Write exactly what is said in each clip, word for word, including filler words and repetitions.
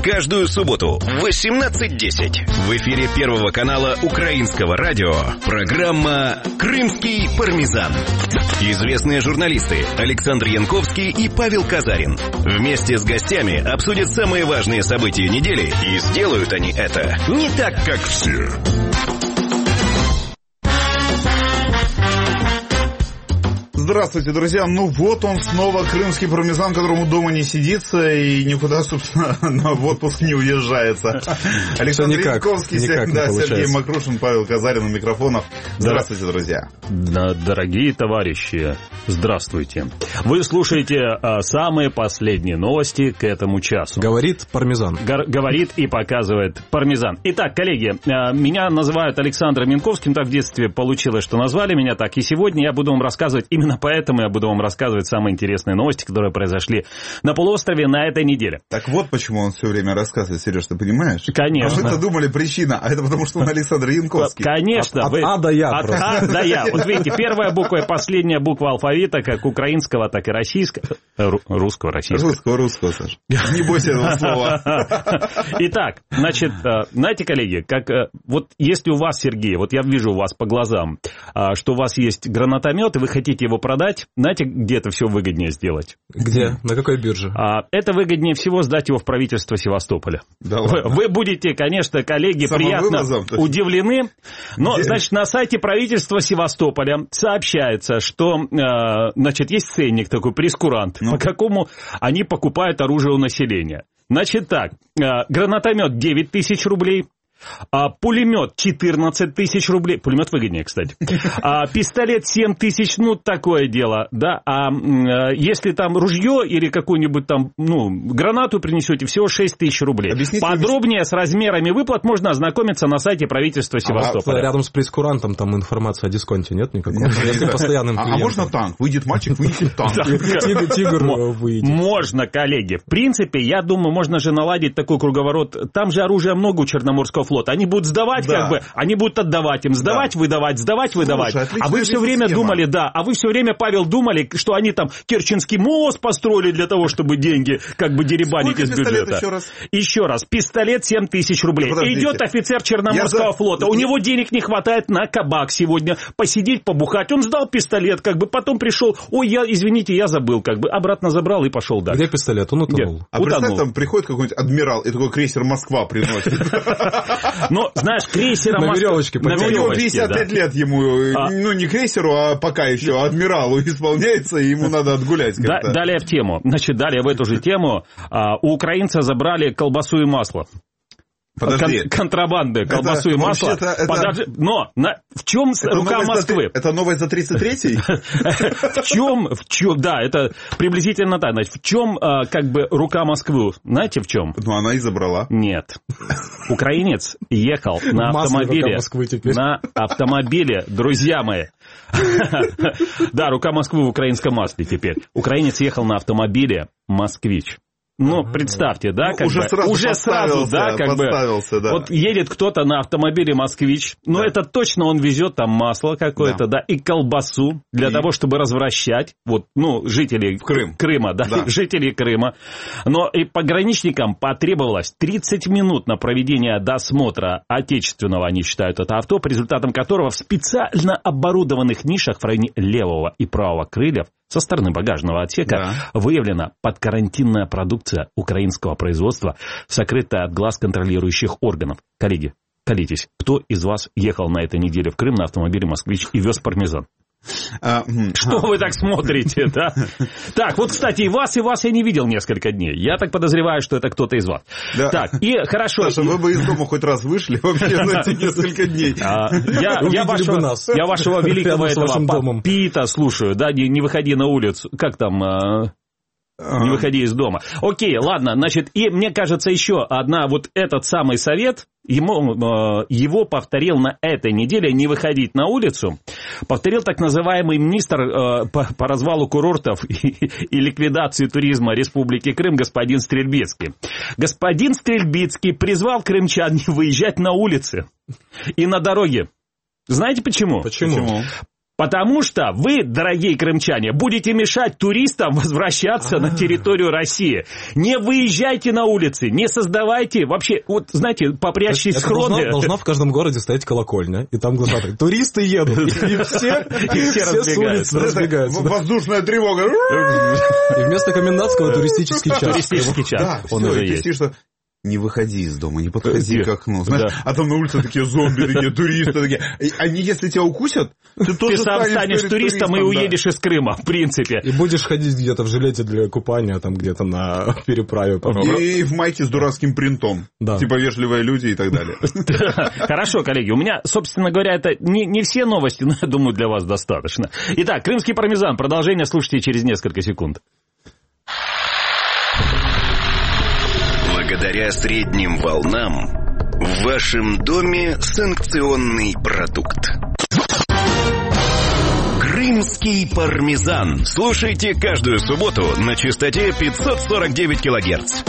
Каждую субботу в восемнадцать десять в эфире Первого канала Украинского радио программа «Крымский пармезан». Известные журналисты Александр Янковский и Павел Казарин вместе с гостями обсудят самые важные события недели, и сделают они это не так, как все. Здравствуйте, друзья. Ну вот он снова, крымский пармезан, которому дома не сидится и никуда, собственно, в отпуск не уезжается. Александр Янковский, да, Сергей Макрушин, Павел Казарин у микрофонов. Здравствуйте, друзья. Дорогие товарищи, здравствуйте. Вы слушаете а, самые последние новости к этому часу. Говорит пармезан. Гор- говорит и показывает пармезан. Итак, коллеги, а, меня называют Александром Янковским. Так в детстве получилось, что назвали меня так. И сегодня я буду вам рассказывать, именно поэтому я буду вам рассказывать самые интересные новости, которые произошли на полуострове на этой неделе. Так вот почему он все время рассказывает, Сереж, ты понимаешь? Конечно. А мы-то думали, причина, а это потому, что он Александр Янковский. Конечно. От, вы... от А до Я. От А до Я. Вот видите, первая буква и последняя буква алфавита, как украинского, так и российского. Ру- русского, российского. Русского, русского, Саша. Не бойся этого слова. Итак, значит, знаете, коллеги, как вот если у вас, Сергей, вот я вижу у вас по глазам, что у вас есть гранатомет, и вы хотите его продать, знаете, где это все выгоднее сделать? Где? На какой бирже? Это выгоднее всего сдать его в правительство Севастополя. Да вы, вы будете, конечно, коллеги, приятно удивлены, но, где? Значит, на сайте правительства Севастополя сообщается, что, значит, есть ценник такой, прескурант, ну. по какому они покупают оружие у населения. Значит так, гранатомет девять тысяч рублей, а, пулемет четырнадцать тысяч рублей. Пулемет выгоднее, кстати. А, пистолет семь тысяч, ну, такое дело, да. А, а если там ружье или какую-нибудь там, ну, гранату принесете, всего шесть тысяч рублей. Объясните, подробнее с размерами выплат можно ознакомиться на сайте правительства Севастополя. А рядом с прескурантом там информация о дисконте нет никакого? Если постоянным клиентом. А можно танк? Выйдет мальчик, выйдет танк. Тигр выйдет. Можно, коллеги. В принципе, я думаю, можно же наладить такой круговорот. Там же оружия много у Черноморского флота. Они будут сдавать, да. как бы, они будут отдавать им, сдавать, да. выдавать, сдавать, выдавать. Слушай, а вы все время система. думали, да, а вы все время, Павел, думали, что они там Керченский мост построили для того, чтобы деньги как бы деребанить из бюджета. Еще раз? еще раз, пистолет семь тысяч рублей. Подождите. Идет офицер Черноморского за... флота, у него денег не хватает на кабак сегодня, посидеть, побухать. Он сдал пистолет, как бы, потом пришел, ой, я, извините, я забыл, как бы, обратно забрал и пошел дальше. Где пистолет? Он утонул. Где? А представь, там приходит какой-нибудь адмирал и такой крейсер «Москва» приносит. Но, знаешь, крейсера на веревочке, на веревочке, пятьдесят пять да. лет ему, а... ну, не крейсеру, а пока еще адмиралу исполняется, и ему надо отгулять как-то. Далее в тему. Значит, далее в эту же тему. А, у украинца забрали колбасу и масло. Подожди. Кон- контрабанды, колбасу это, и масло. Это... Подожди, но на... в чем это рука Москвы? За... Это новость за тридцать третий? В чем, в чем, да, это приблизительно так. Значит, в чем, как бы, рука Москвы? Знаете, в чем? Ну, она и забрала. Нет. Украинец ехал на автомобиле. На автомобиле, друзья мои. Да, рука Москвы в украинском масле теперь. Украинец ехал на автомобиле «Москвич». Ну, представьте, да, как уже бы, сразу уже сразу, да, как бы, да. вот едет кто-то на автомобиле «Москвич», но да. это точно он везет там масло какое-то, да, да и колбасу для и... того, чтобы развращать, вот, ну, жителей Крым. Крыма, да, да, жителей Крыма. Но и пограничникам потребовалось тридцать минут на проведение досмотра отечественного, они считают это авто, по результатам которого в специально оборудованных нишах в районе левого и правого крыльев со стороны багажного отсека да. выявлена подкарантинная продукция украинского производства, сокрытая от глаз контролирующих органов. Коллеги, колитесь, кто из вас ехал на этой неделе в Крым на автомобиле «Москвич» и вез пармезан? А, Что а. вы так смотрите, да? Так, вот, кстати, и вас, и вас я не видел несколько дней. Я так подозреваю, что это кто-то из вас. Да. Так, и хорошо. Саша, вы бы из дома хоть раз вышли вообще на эти несколько днней. А, я, я, вашего, я вашего великого этого Пита слушаю, да, не, не выходи на улицу. Как там... А... Не выходи из дома. Окей, ладно, значит, и мне кажется, еще одна, вот этот самый совет, ему, э, его повторил на этой неделе не выходить на улицу, повторил так называемый министр э, по, по развалу курортов и, и ликвидации туризма Республики Крым господин Стрельбицкий. Господин Стрельбицкий призвал крымчан не выезжать на улицы и на дороге. Знаете почему? Почему? Потому что вы, дорогие крымчане, будете мешать туристам возвращаться А-а-а. на территорию России. Не выезжайте на улицы, не создавайте вообще, вот знаете, попрячьтесь схроны. Должна, должна в каждом городе стоять колокольня, и там глашатые. Туристы едут, и все с улиц разбегаются. Воздушная тревога. И вместо комендантского туристический час. Туристический час. Он уже есть. Не выходи из дома, не подходи к окну. Знаешь, да. А там на улице такие зомби, такие туристы, такие. Они, если тебя укусят, ты тоже ты сам станешь туристом, туристом и уедешь да. из Крыма, в принципе. И будешь ходить где-то в жилете для купания, там где-то на переправе. И, и в майке с дурацким принтом. Да. Типа вежливые люди и так далее. Хорошо, коллеги, у меня, собственно говоря, это не, не все новости, но я думаю, для вас достаточно. Итак, крымский пармезан. Продолжение слушайте через несколько секунд. Благодаря средним волнам в вашем доме санкционный продукт. Крымский пармезан. Слушайте каждую субботу на частоте пятьсот сорок девять килогерц.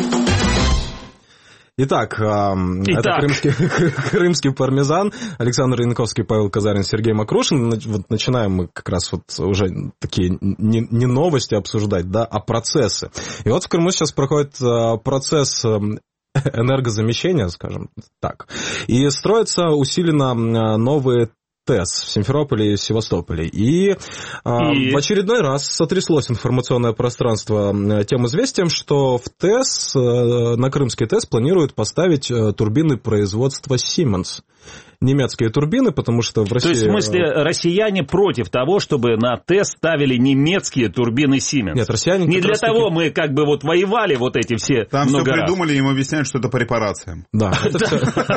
Итак, Итак, это крымский, крымский пармезан. Александр Янковский, Павел Казарин, Сергей Макрушин. Вот начинаем мы как раз вот уже такие не, не новости обсуждать, да, а процессы. И вот в Крыму сейчас проходит процесс энергозамещения, скажем так. И строятся усиленно новые ТЭС в Симферополе и Севастополе. И, и... в очередной раз сотряслось информационное пространство тем известием, что в ТЭС, на крымский ТЭС планируют поставить турбины производства Siemens. Немецкие турбины, потому что в России... То есть, в смысле, россияне против того, чтобы на ТЭС ставили немецкие турбины Siemens? Нет, россияне... Не для того таки... мы как бы вот воевали вот эти все Там все раз. придумали, им объясняют, что это по репарациям. Да, это все...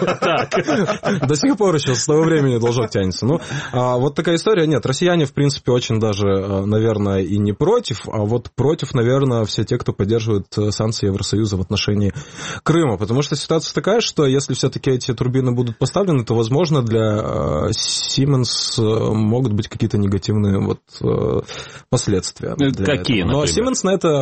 До сих пор еще с того времени должок тянется. Ну, вот такая история. Нет, россияне, в принципе, очень даже, наверное, и не против, а вот против, наверное, все те, кто поддерживает санкции Евросоюза в отношении Крыма. Потому что ситуация такая, что если все-таки эти турбины будут поставлены, то, возможно, Возможно, для Siemens могут быть какие-то негативные вот последствия. Какие, этого. Но Siemens на это,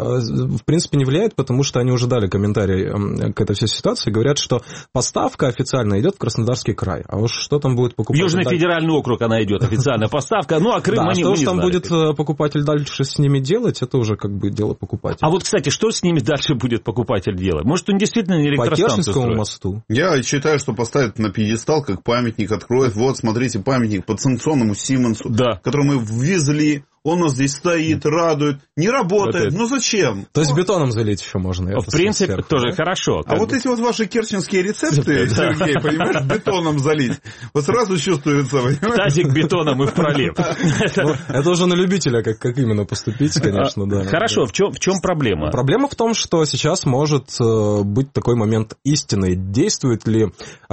в принципе, не влияет, потому что они уже дали комментарий к этой всей ситуации, говорят, что поставка официально идет в Краснодарский край. А уж что там будет покупать? Южный дальше... федеральный округ она идет, официальная поставка. Ну, а Крым да, они что не же там знали. будет покупатель дальше с ними делать, это уже как бы дело покупателя. А вот, кстати, что с ними дальше будет покупатель делать? Может, он действительно не электростанцию По Керченскому строит? мосту. Я считаю, что поставят на пьедестал, как памятник откроет. Вот, смотрите, памятник подсанкционному Сименсу, да. который мы ввезли. Он у нас здесь стоит, радует. Не работает. Вот ну зачем? То есть бетоном залить еще можно. В принципе, сверху, тоже да? хорошо. А бы. Вот эти вот ваши керченские рецепты, Сергей, понимаешь, бетоном залить. Вот сразу чувствуется, понимаешь? Тазик бетоном и в пролив. Это уже на любителя, как именно поступить, конечно, да. Хорошо, в чем проблема? Проблема в том, что сейчас может быть такой момент истины. Действуют ли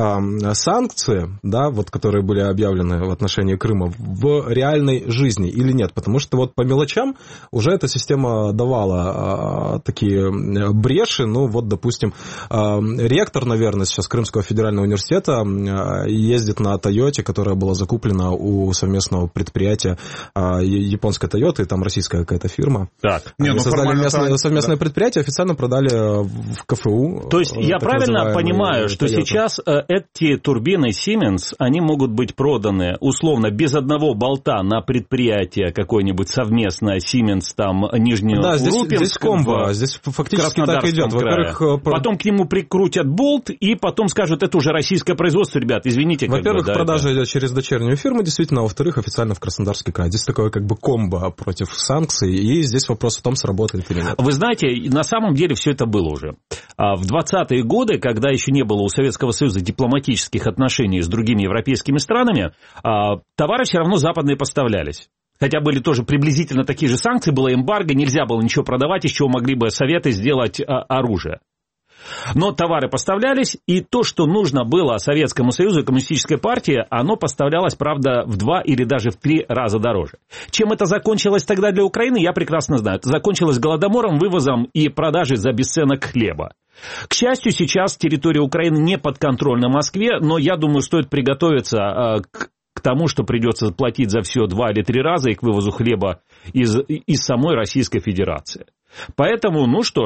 санкции, да, вот, которые были объявлены в отношении Крыма, в реальной жизни или нет? Потому что вот по мелочам уже эта система давала а, такие бреши. Ну, вот, допустим, а, ректор, наверное, сейчас Крымского федерального университета а, ездит на Тойоте, которая была закуплена у совместного предприятия а, японской Тойоты, и там российская какая-то фирма. Так. Они ну, создали местное, совместное да. предприятие, официально продали в КФУ. То есть я правильно понимаю, что Toyota. Сейчас эти турбины Siemens, они могут быть проданы условно без одного болта на предприятие какое-нибудь совместное Siemens, там, Нижнеурупинск. Да, здесь, здесь комбо, здесь фактически так идет. Во-первых, потом к нему прикрутят болт, и потом скажут, это уже российское производство, ребят, извините. Во-первых, как бы, да, продажа это... идет через дочернюю фирму, действительно, а во-вторых, официально в Краснодарский край. Здесь такое как бы комбо против санкций, и здесь вопрос в том, сработает или нет. Вы знаете, на самом деле все это было уже. В двадцатые годы, когда еще не было у Советского Союза дипломатических отношений с другими европейскими странами, товары все равно западные поставлялись. Хотя были тоже приблизительно такие же санкции, было эмбарго, нельзя было ничего продавать, из чего могли бы Советы сделать а, оружие. Но товары поставлялись, и то, что нужно было Советскому Союзу и Коммунистической партии, оно поставлялось, правда, в два или даже в три раза дороже. Чем это закончилось тогда для Украины, я прекрасно знаю. Это закончилось голодомором, вывозом и продажей за бесценок хлеба. К счастью, сейчас территория Украины не подконтрольна Москве, но я думаю, стоит приготовиться а, к... к тому, что придется платить за все два или три раза и к вывозу хлеба из, из самой Российской Федерации. Поэтому, ну что ж,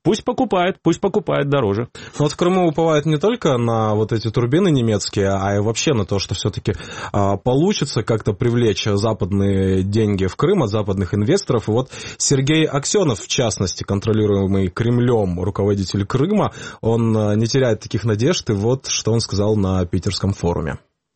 Пусть покупает, пусть покупает дороже. Но вот в Крыму уповают не только на вот эти турбины немецкие, а и вообще на то, что все-таки а, получится как-то привлечь западные деньги в Крым от западных инвесторов. И вот Сергей Аксенов, в частности, контролируемый Кремлем руководитель Крыма, он не теряет таких надежд, и вот что он сказал на питерском форуме.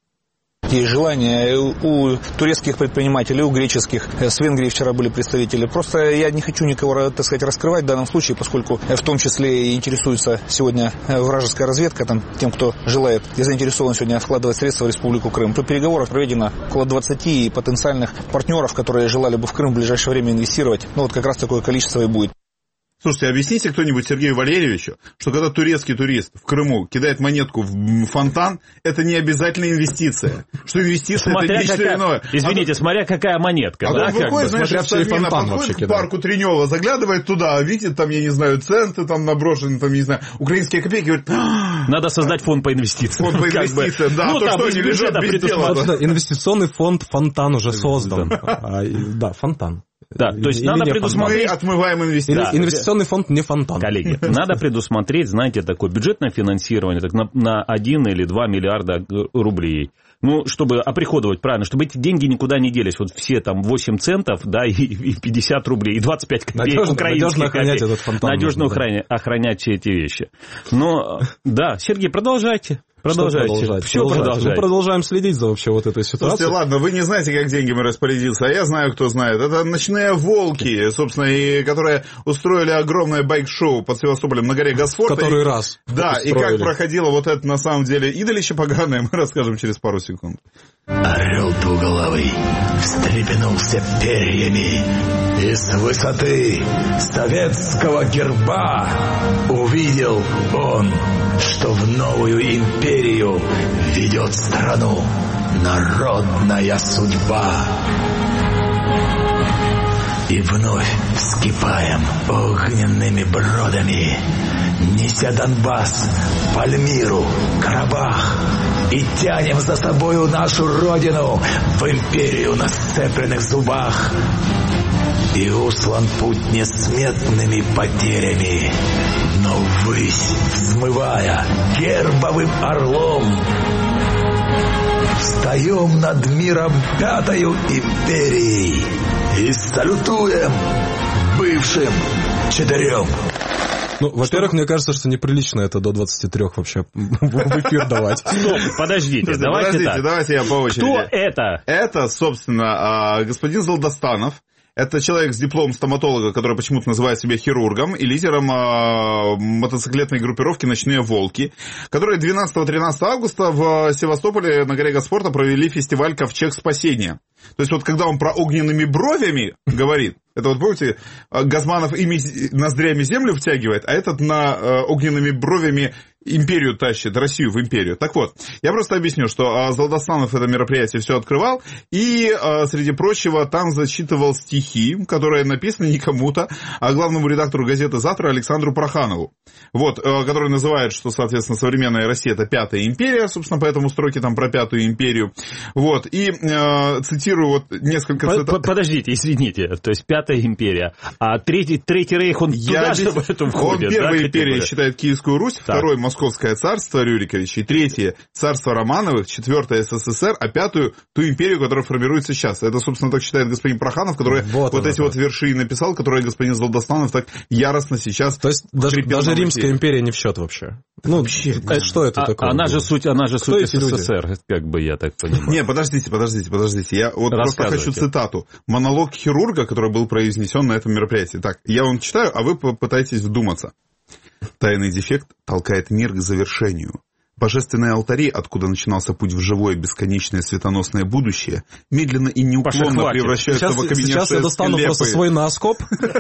Есть желание у турецких предпринимателей, у греческих. С Венгрии вчера были представители. Просто я не хочу никого, так сказать, раскрывать в данном случае, поскольку в том числе и интересуется сегодня вражеская разведка, там, тем, кто желает и заинтересован сегодня вкладывать средства в Республику Крым. При переговорах проведено около двадцати потенциальных партнеров, которые желали бы в Крым в ближайшее время инвестировать. Ну вот как раз такое количество и будет. Слушайте, объясните кто-нибудь Сергею Валерьевичу, что когда турецкий турист в Крыму кидает монетку в фонтан, это не обязательно инвестиция. Что инвестиция смотря это нечто какая, иное. Смотрите, а смотря какая монетка. А да, он выходит, знаешь, смотря из Совмина, подходит к парку Тренева, заглядывает туда, видит там, я не знаю, центы там наброшены, там, я не знаю, украинские копейки, говорит... Надо создать фонд по инвестициям. Фонд по инвестициям, да, ну, то, что не лежит без дела. Инвестиционный фонд «Фонтан» уже создан. Да, «Фонтан». Да, то есть надо предусмотреть... Мы отмываем инвестиции. Да. Инвестиционный фонд не фонтан. Коллеги, надо предусмотреть, знаете, такое бюджетное финансирование так, на, на один или два миллиарда рублей. Ну, чтобы оприходовать правильно, чтобы эти деньги никуда не делись. Вот все там восемь центов, да, и, и пятьдесят рублей, и двадцать пять копеек надежно, украинских надежно охранять копеек. Этот фонтан. Надежно нужно, охранять, да. охранять все эти вещи. Но, да, Сергей, продолжайте. Продолжайте. Все продолжайте. Мы продолжаем следить за вообще вот этой ситуацией. Слушайте, ладно, вы не знаете, как деньгами распорядиться, а я знаю, кто знает. Это ночные волки, собственно, и которые устроили огромное байк-шоу под Севастополем на горе Госфорта. В который раз. Да, и как проходило вот это, на самом деле, идолище поганое, мы расскажем через пару секунд. Орел двуголовый встрепенулся перьями, и с высоты советского герба увидел он, что в новую империю ведет страну народная судьба. И вновь вскипаем огненными бродами, неся Донбасс, Пальмиру, Карабах, и тянем за собою нашу родину в империю на сцепленных зубах. И услан путь несметными потерями, но ввысь взмывая гербовым орлом, встаем над миром пятою империей и салютуем бывшим четырем. Ну, во-первых, мне кажется, что неприлично это до двадцати трёх вообще в эфир давать. Стоп, подождите, давайте Подождите, так. давайте я по очереди. Кто это? Это, собственно, господин Золдостанов. Это человек с дипломом стоматолога, который почему-то называет себя хирургом, и лидером э, мотоциклетной группировки «Ночные волки», которые двенадцатого-тринадцатого августа в Севастополе на горе Госфорта провели фестиваль «Ковчег спасения». То есть вот когда он про огненными бровями говорит, это вот помните, Газманов ими ноздрями землю втягивает, а этот на э, огненными бровями империю тащит, Россию в империю. Так вот, я просто объясню, что Золдостанов это мероприятие все открывал, и, среди прочего, там зачитывал стихи, которые написаны не кому-то, а главному редактору газеты «Завтра» Александру Проханову. Вот, который называет, что, соответственно, современная Россия — это пятая империя, собственно, поэтому строки там про пятую империю. Вот, и э, цитирую вот несколько цитат. Подождите, извините, то есть пятая империя, а третий, третий рейх, он я туда же в этом входит? Он первой да, империей считает Киевскую Русь, так. Второй — Московское царство Рюриковича, и третье — царство Романовых, четвертое — СССР, а пятую — ту империю, которая формируется сейчас. Это, собственно, так считает господин Проханов, который вот, вот эти так. вот верши написал, которые господин Золдостанов так яростно сейчас... То есть даже, даже Римская империя не в счет вообще? Ну, вообще, да. Что это а, такое? Она же суть, она же суть СССР, люди? Как бы я так понимаю. Не, подождите, подождите, подождите. Я вот просто хочу цитату. Монолог хирурга, который был произнесен на этом мероприятии. Так, я вам читаю, а вы попытаетесь вдуматься. Тайный дефект толкает мир к завершению. Божественные алтари, откуда начинался путь в живое бесконечное светоносное будущее, медленно и неуклонно Паша, превращаются сейчас, в окаменевшие Сейчас я достану скелепы. просто свой наскоп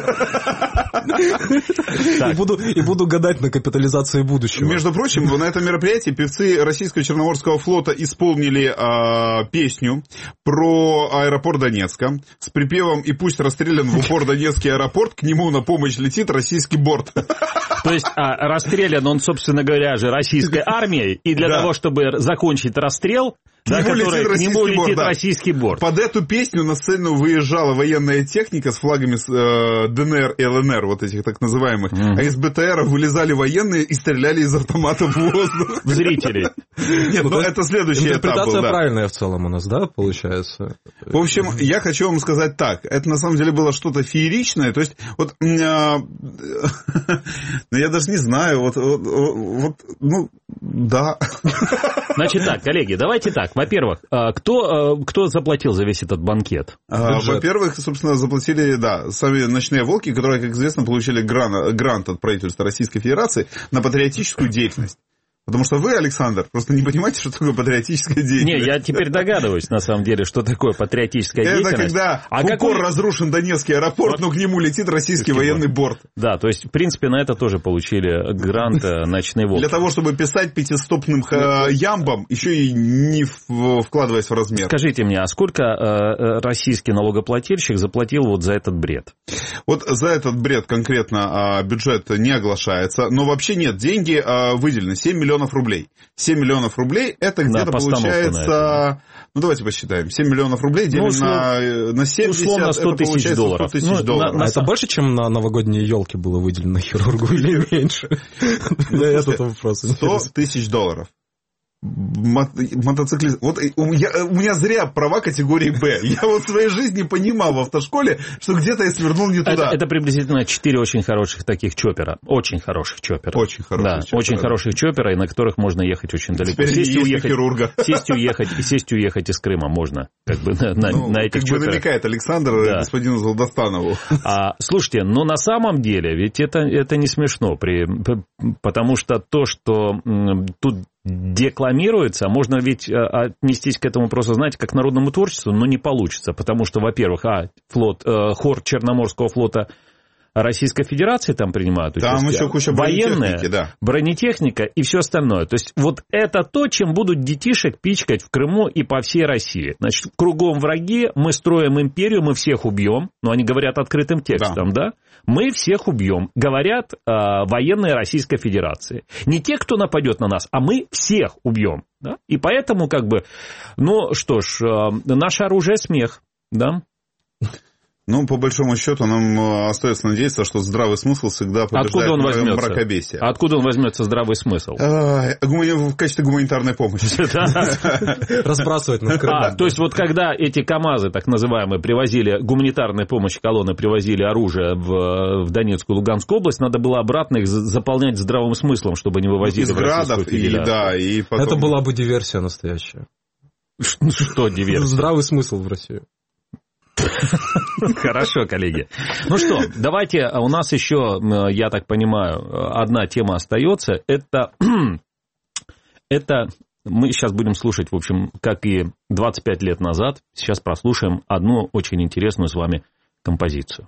и буду гадать на капитализации будущего. Между прочим, на этом мероприятии певцы Российского Черноморского флота исполнили э, песню про аэропорт Донецка с припевом «И пусть расстрелян в упор Донецкий аэропорт, к нему на помощь летит российский борт». То есть а, расстрелян он, собственно говоря, же российской армией, и для да. того, чтобы закончить расстрел, к да, нему летит, к нему летит борт, российский да. борт. Под эту песню на сцену выезжала военная техника с флагами э, ДНР и ЛНР, вот этих так называемых, mm. а из БТРа вылезали военные и стреляли из автомата в воздух. В зрителей. Нет, ну это следующий этап был. Интерпретация правильная в целом у нас, да, получается? В общем, я хочу вам сказать так. Это на самом деле было что-то фееричное. То есть, вот, я даже не знаю, вот, вот, ну, да. Значит так, коллеги, давайте так. Во-первых, кто, кто заплатил за весь этот банкет? Во-первых, собственно, заплатили, да, сами «Ночные волки», которые, как известно, получили грант, грант от правительства Российской Федерации на патриотическую деятельность. Потому что вы, Александр, просто не понимаете, что такое патриотическая деятельность. Не, я теперь догадываюсь, на самом деле, что такое патриотическая это деятельность. Это когда а в упор какой... разрушен Донецкий аэропорт, вот. но к нему летит российский военный борт. Да, то есть, в принципе, на это тоже получили грант «Ночные волки». Для того, чтобы писать пятистопным ямбом, еще и не вкладываясь в размер. Скажите мне, а сколько российский налогоплательщик заплатил вот за этот бред? Вот за этот бред конкретно бюджет не оглашается, но вообще нет, деньги выделены, семь миллионов рублей. семь миллионов рублей, это где-то получается... Ну, давайте посчитаем. семь миллионов рублей делим ну, на, на семьдесят, условно сто тысяч долларов. сто тысяч ну, долларов. На, на... Это больше, чем на новогодние елки было выделено хирургу или меньше? сто тысяч долларов. Мотоциклист. Вот у меня, у меня зря права категории Б. Я вот в своей жизни понимал в автошколе, что где-то я свернул не туда. Это, это приблизительно четыре очень хороших таких чоппера. Очень хороших чоппера. Очень хороших да, чоппера. Очень хороших чоппера, и на которых можно ехать очень далеко. Теперь сесть и уехать, хирурга. Сесть и уехать, и сесть и уехать из Крыма можно. Как бы на, на, ну, на этих как чоперах. Бы намекает Александр да. господину Золдостанову. А, слушайте, но на самом деле, ведь это, это не смешно. При, потому что то, что м, тут декламируется, можно ведь отнестись к этому просто, знаете, как к народному творчеству, но не получится, потому что, во-первых, а, флот, э, хор Черноморского флота Российской Федерации там принимают участие. Там еще куча бронетехники, да. Бронетехника и все остальное. То есть вот это то, чем будут детишек пичкать в Крыму и по всей России. Значит, кругом враги, мы строим империю, мы всех убьем. Но они говорят открытым текстом, да? да? Мы всех убьем, говорят э, военные Российской Федерации. Не те, кто нападет на нас, а мы всех убьем. Да? И поэтому, как бы, ну что ж, э, наше оружие смех, да? Ну, по большому счету, нам остается надеяться, что здравый смысл всегда побеждает мракобесие. А откуда он возьмется, здравый смысл? В качестве гуманитарной помощи. Разбрасывать на Крым. А, то есть вот когда эти КАМАЗы, так называемые, привозили гуманитарную помощь, колонны привозили оружие в Донецкую и Луганскую область, надо было обратно их заполнять здравым смыслом, чтобы не вывозили в Российскую Федерацию. Это была бы диверсия настоящая. Что диверсия? Здравый смысл в Россию. Хорошо, коллеги. Ну что, давайте, у нас еще, я так понимаю, одна тема остается. Это, это мы сейчас будем слушать, в общем, как и двадцать пять лет назад. Сейчас прослушаем одну очень интересную с вами композицию.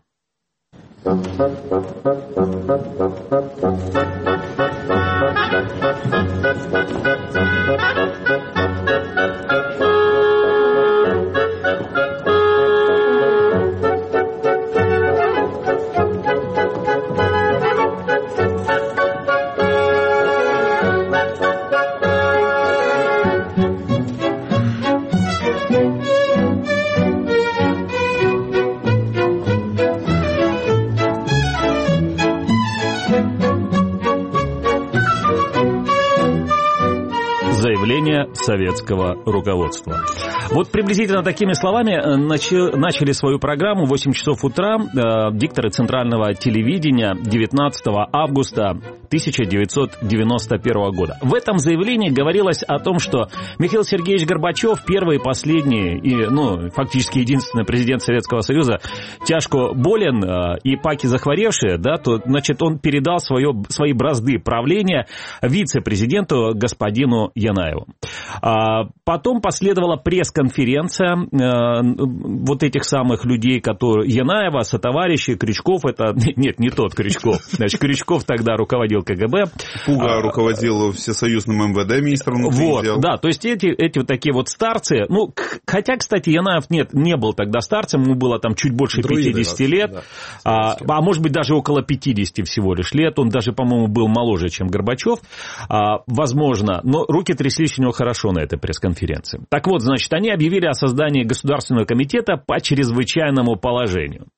Заявление советского руководства. Вот приблизительно такими словами начали свою программу в восемь часов утра дикторы Центрального телевидения девятнадцатого августа тысяча девятьсот девяносто первого года. В этом заявлении говорилось о том, что Михаил Сергеевич Горбачев, первый и последний, и, ну, фактически единственный президент Советского Союза, тяжко болен и паки захворевшие, да, то, значит, он передал свое, свои бразды правления вице-президенту господину Янаеву. А потом последовала пресс пресс-конференция э, вот этих самых людей, которые... Янаева, сотоварищи, Крючков, это... Нет, не тот Крючков. Значит, Крючков тогда руководил КГБ. Пуга а, руководил всесоюзным МВД, министром внутренних вот, дел. Да, то есть эти, эти вот такие вот старцы... Ну, хотя, кстати, Янаев нет, не был тогда старцем, ему было там чуть больше Друиды, пятидесяти лет, да, а, а может быть даже около пятидесяти всего лишь лет. Он даже, по-моему, был моложе, чем Горбачев. А, возможно, но руки тряслись у него хорошо на этой пресс-конференции. Так вот, значит, они объявили о создании Государственного комитета по чрезвычайному положению.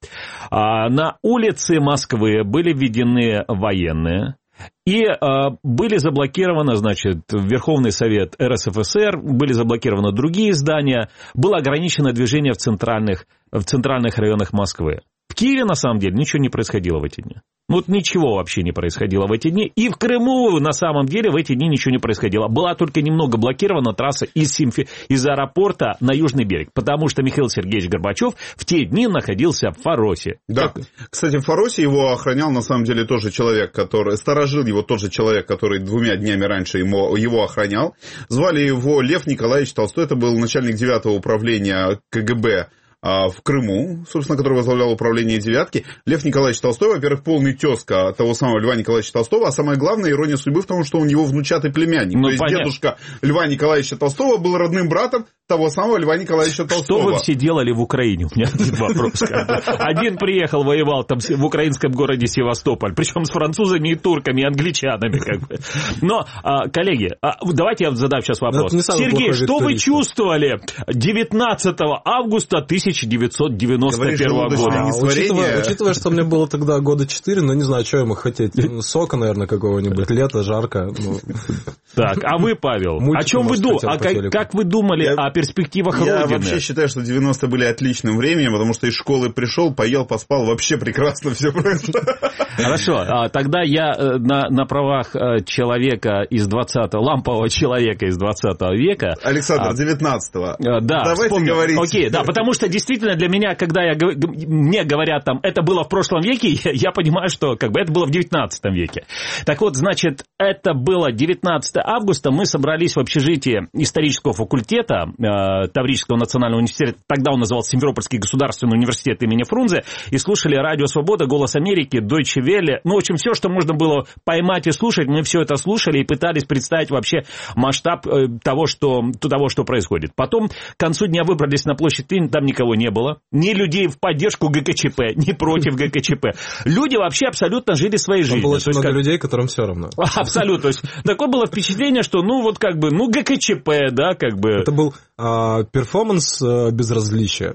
А, на улице Москвы были введены военные. И э, были заблокированы, значит, Верховный Совет РСФСР, были заблокированы другие здания, было ограничено движение в центральных, в центральных районах Москвы. В Киеве, на самом деле, ничего не происходило в эти дни. Ну, вот ничего вообще не происходило в эти дни. И в Крыму, на самом деле, в эти дни ничего не происходило. Была только немного блокирована трасса из, Симфи... из аэропорта на Южный берег. Потому что Михаил Сергеевич Горбачев в те дни находился в Фаросе. Да. Как... Кстати, в Фаросе его охранял, на самом деле, тоже человек, который... Сторожил его тот же человек, который двумя днями раньше ему... его охранял. Звали его Лев Николаевич Толстой. Это был начальник девятого управления КГБ в Крыму, собственно, который возглавлял управление «девятки». Лев Николаевич Толстой, во-первых, полный тезка того самого Льва Николаевича Толстого, а самое главное, ирония судьбы в том, что он его внучатый племянник. Ну, То есть понятно. Дедушка Льва Николаевича Толстого был родным братом того самого Льва Николаевича Толстого. Что вы все делали в Украине? У меня один вопрос. Один приехал, воевал там в украинском городе Севастополь, причем с французами и турками, и англичанами. Как бы. Но, коллеги, давайте я задам сейчас вопрос. Сергей, что вы чувствовали девятнадцатого августа тысяча девятьсот девяносто первого года? А, учитывая, учитывая, что мне было тогда года четыре, ну не знаю, что я мог хотеть. Сока, наверное, какого-нибудь. Лето, жарко. Ну. Так, а вы, Павел, Мультики, о чем вы думали? А как, как вы думали я, о перспективах я Родины? Я вообще считаю, что девяностые были отличным временем, потому что из школы пришел, поел, поспал, вообще прекрасно все прошло. Хорошо, а, тогда я на, на правах человека из двадцатого, лампового человека из двадцатого века... Александр, девятнадцатого. А, да, давайте вспомню. говорить. Окей, да, потому что действительно для меня, когда я, мне говорят, там, это было в прошлом веке, я, я понимаю, что как бы это было в девятнадцатом веке. Так вот, значит, это было девятнадцатого августа, мы собрались в общежитии исторического факультета э, Таврического национального университета, тогда он назывался Симферопольский государственный университет имени Фрунзе, и слушали Радио Свобода, Голос Америки, Deutsche Welle, ну, в общем, все, что можно было поймать и слушать, мы все это слушали и пытались представить вообще масштаб э, того, что, того, что происходит. Потом к концу дня выбрались на площадь Ленина, там никого не было, ни людей в поддержку ГКЧП, ни против ГКЧП. Люди вообще абсолютно жили своей жизнью. Было очень много как... людей, которым все равно. Абсолютно. То есть такое было впечатление, что, ну, вот как бы, ну, ГКЧП, да, как бы. Это был а, перформанс а, безразличия.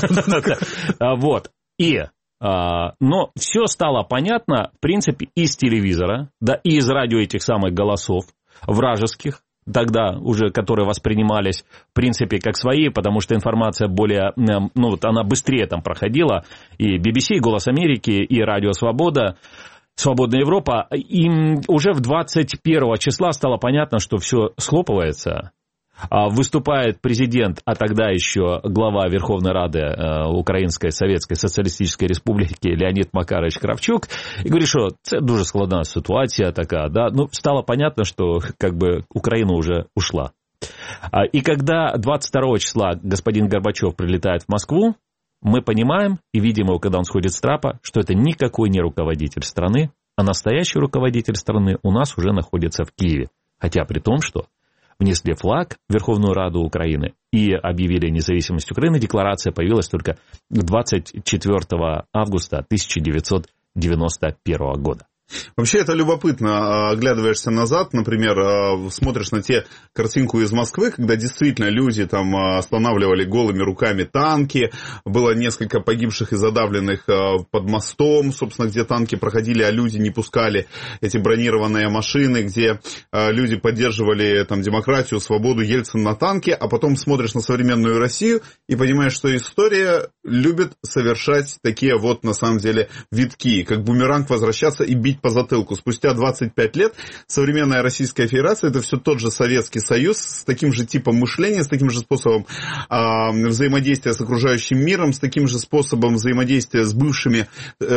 Вот. И, но все стало понятно, в принципе, из телевизора, да, и из радио этих самых голосов вражеских, тогда уже, которые воспринимались, в принципе, как свои, потому что информация более, ну, вот она быстрее там проходила, и би би си, и Голос Америки, и Радио Свобода, Свободная Европа, им уже в двадцать первого числа стало понятно, что все схлопывается. Выступает президент, а тогда еще глава Верховной Рады Украинской Советской Социалистической Республики Леонид Макарович Кравчук, и говорит, что это дуже складна ситуация такая, да, ну, стало понятно, что как бы Украина уже ушла. И когда двадцать второго числа господин Горбачев прилетает в Москву, мы понимаем и видим его, когда он сходит с трапа, что это никакой не руководитель страны, а настоящий руководитель страны у нас уже находится в Киеве. Хотя при том, что внесли флаг в Верховную Раду Украины и объявили независимость Украины, декларация появилась только двадцать четвёртого августа тысяча девятьсот девяносто первого года. Вообще это любопытно, оглядываешься назад, например, смотришь на те картинку из Москвы, когда действительно люди там останавливали голыми руками танки, было несколько погибших и задавленных под мостом, собственно, где танки проходили, а люди не пускали эти бронированные машины, где люди поддерживали там демократию, свободу, Ельцин на танке, а потом смотришь на современную Россию и понимаешь, что история любит совершать такие вот, на самом деле, витки, как бумеранг возвращаться и бить бить по затылку. Спустя двадцать пять лет современная Российская Федерация — это все тот же Советский Союз с таким же типом мышления, с таким же способом э, взаимодействия с окружающим миром, с таким же способом взаимодействия с бывшими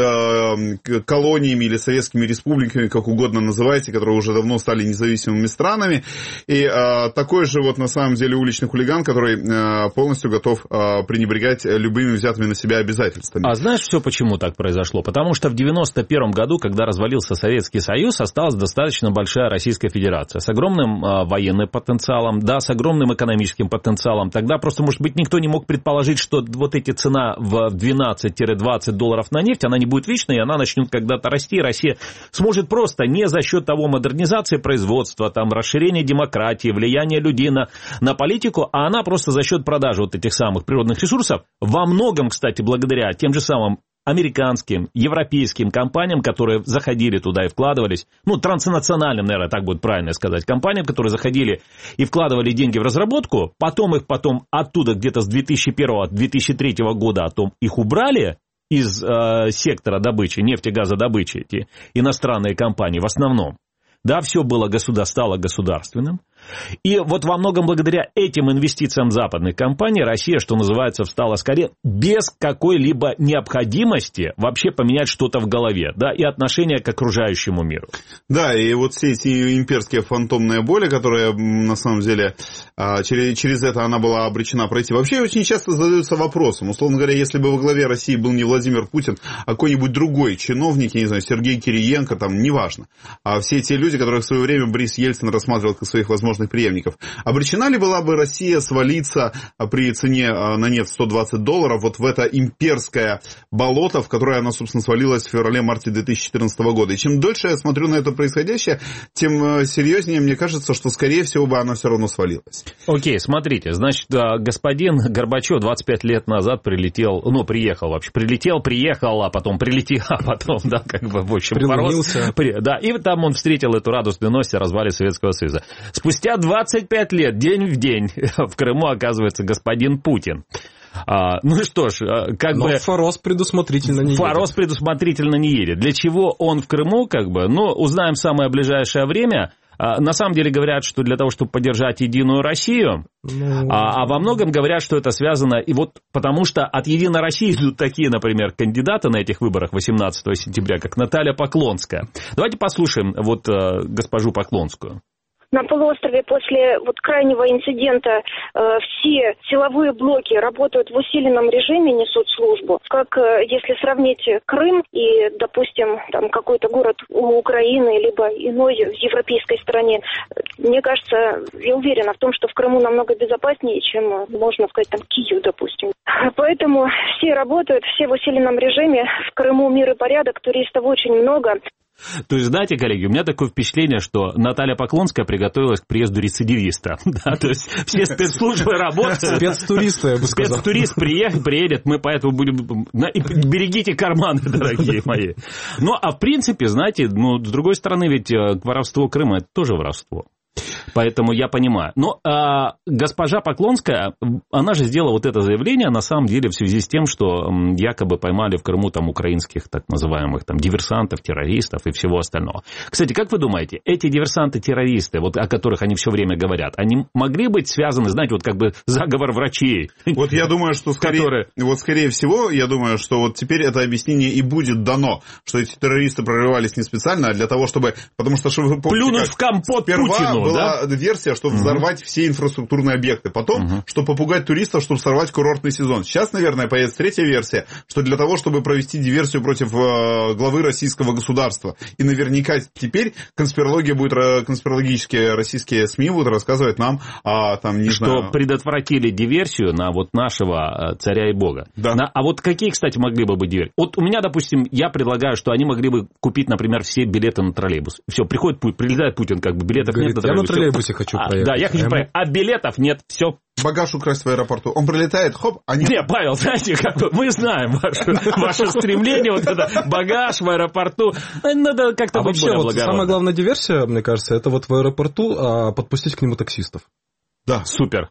э, колониями или советскими республиками, как угодно называйте, которые уже давно стали независимыми странами. И э, такой же вот на самом деле уличный хулиган, который э, полностью готов э, пренебрегать любыми взятыми на себя обязательствами. А знаешь, все почему так произошло? Потому что в девяносто первом году, когда развалился Советский Союз, осталась достаточно большая Российская Федерация с огромным э, военным потенциалом, да, с огромным экономическим потенциалом. Тогда просто, может быть, никто не мог предположить, что вот эти цена в двенадцать-двадцать долларов на нефть, она не будет вечной, и она начнет когда-то расти, и Россия сможет просто не за счет того модернизации производства, там, расширения демократии, влияния людей на, на политику, а она просто за счет продажи вот этих самых природных ресурсов, во многом, кстати, благодаря тем же самым американским, европейским компаниям, которые заходили туда и вкладывались, ну, транснациональным, наверное, так будет правильно сказать, компаниям, которые заходили и вкладывали деньги в разработку, потом их потом оттуда где-то с две тысячи первого - две тысячи третьего года потом их убрали из э, сектора добычи, нефтегазодобычи, эти иностранные компании в основном. Да, все было государ... стало государственным. И вот во многом благодаря этим инвестициям западных компаний Россия, что называется, встала скорее без какой-либо необходимости вообще поменять что-то в голове, да, и отношение к окружающему миру. Да, и вот все эти имперские фантомные боли, которые на самом деле через, через это она была обречена пройти, вообще очень часто задаются вопросом, условно говоря, если бы во главе России был не Владимир Путин, а какой-нибудь другой чиновник, я не знаю, Сергей Кириенко, там, неважно, а все те люди, которых в свое время Борис Ельцин рассматривал как своих возможных преемников. Обречена ли была бы Россия свалиться при цене на нефть сто двадцать долларов вот в это имперское болото, в которое она, собственно, свалилась в феврале-марте две тысячи четырнадцатого года? И чем дольше я смотрю на это происходящее, тем серьезнее мне кажется, что, скорее всего, бы она все равно свалилась. Окей, смотрите, значит, господин Горбачев двадцать пять лет назад прилетел, ну, приехал вообще, прилетел, приехал, а потом прилетел, а потом, да, как бы, в общем, порос. Да, и там он встретил эту радостную новость о развале Советского Союза. Спустя двадцать пять лет, день в день, в Крыму оказывается господин Путин. А, ну что ж, как Но бы... Форос предусмотрительно не Форос едет. предусмотрительно не едет. Для чего он в Крыму, как бы, ну, узнаем в самое ближайшее время. На самом деле говорят, что для того, чтобы поддержать Единую Россию, ну... а, а во многом говорят, что это связано, и вот потому что от Единой России идут такие, например, кандидаты на этих выборах восемнадцатого сентября, как Наталья Поклонская. Давайте послушаем вот госпожу Поклонскую. На полуострове после вот крайнего инцидента э, все силовые блоки работают в усиленном режиме, несут службу. Как э, если сравнить Крым и, допустим, там какой-то город у Украины, либо иной в европейской стране, мне кажется, я уверена в том, что в Крыму намного безопаснее, чем, можно сказать, там Киев, допустим. Поэтому все работают, все в усиленном режиме. В Крыму мир и порядок, туристов очень много. То есть, знаете, коллеги, у меня такое впечатление, что Наталья Поклонская приготовилась к приезду рецидивиста. Да, то есть, все спецслужбы работают. Спецтуристы, я бы сказал. Спецтурист приедет, приедет, мы поэтому будем... Берегите карманы, дорогие мои. Ну, а в принципе, знаете, ну, с другой стороны, ведь воровство Крыма – это тоже воровство. Поэтому я понимаю. Но а, госпожа Поклонская, она же сделала вот это заявление, на самом деле, в связи с тем, что м, якобы поймали в Крыму там украинских так называемых там диверсантов, террористов и всего остального. Кстати, как вы думаете, эти диверсанты-террористы, вот о которых они все время говорят, они могли быть связаны, знаете, вот как бы заговор врачей? Вот я думаю, что скорее, которые... вот скорее всего, я думаю, что вот теперь это объяснение и будет дано, что эти террористы прорывались не специально, а для того, чтобы... Потому что, что вы помните, плюнуть в компот Путину, была да? версия, чтобы uh-huh. взорвать все инфраструктурные объекты. Потом, uh-huh. чтобы попугать туристов, чтобы сорвать курортный сезон. Сейчас, наверное, появится третья версия, что для того, чтобы провести диверсию против э, главы российского государства. И наверняка теперь конспирология будет, конспирологические российские СМИ будут рассказывать нам, а, там, не что знаю... Что предотвратили диверсию на вот нашего царя и бога. Да. На, а вот какие, кстати, могли бы быть диверсии? Вот у меня, допустим, я предлагаю, что они могли бы купить, например, все билеты на троллейбус. Все, приходит Путин, прилетает Путин, как бы билетов Говорит, нет на троллейбус. Я на троллейбусе хочу а, проехать. Да, я хочу а проехать. А билетов нет, все. Багаж украсть в аэропорту. Он прилетает, хоп, а нет. Не, Павел, знаете, как бы мы знаем ваше, ваше стремление, вот это багаж в аэропорту. Надо как-то а быть вообще, более вот благородным. Самая главная диверсия, мне кажется, это вот в аэропорту а, подпустить к нему таксистов. Да, супер.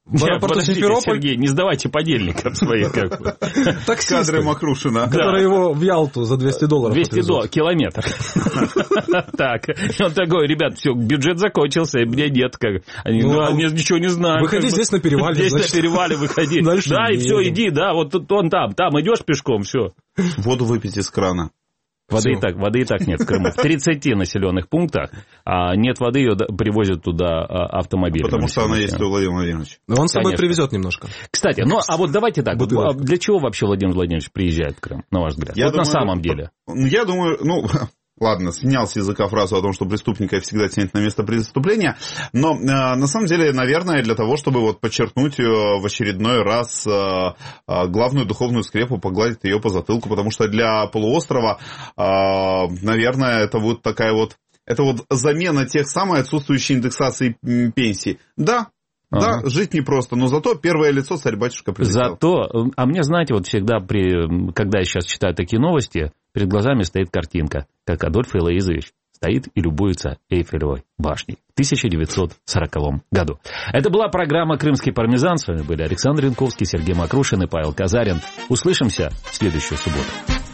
Нет, подождите, Сергей, не сдавайте подельников своих. Кадры Макрушина. Которые его в Ялту за двести долларов двести долларов, километр. Так, он такой, ребят, все, бюджет закончился, мне нет. Они ничего не знают. Выходи здесь на перевале. Здесь на перевале выходи. Да, и все, иди, да, вот он там, там идешь пешком, все. Воду выпить из крана. Воды и, так, воды и так нет в Крыму. В тридцати населенных пунктах а нет воды, ее привозят туда автомобили. Потому что она есть у Владимира Владимировича. Но он с собой привезет немножко. Кстати, ну а вот давайте так. Бутылочку. Для чего вообще Владимир Владимирович приезжает в Крым, на ваш взгляд? Я вот думаю, на самом деле. Я думаю, ну... Ладно, снял с языка фразу о том, что преступника всегда тянет на место преступления, но э, на самом деле, наверное, для того, чтобы вот подчеркнуть в очередной раз э, э, главную духовную скрепу, погладить ее по затылку, потому что для полуострова, э, наверное, это вот такая вот, это вот замена тех самой отсутствующей индексации пенсий. Да. Да, ага. Жить непросто, но зато первое лицо царь-батюшка прилетел. Зато, а мне, знаете, вот всегда, при, когда я сейчас читаю такие новости, перед глазами стоит картинка, как Адольф Илоизович стоит и любуется Эйфелевой башней в тысяча девятьсот сороковом году. Это была программа «Крымский пармезан». С вами были Александр Янковский, Сергей Макрушин и Павел Казарин. Услышимся в следующую субботу.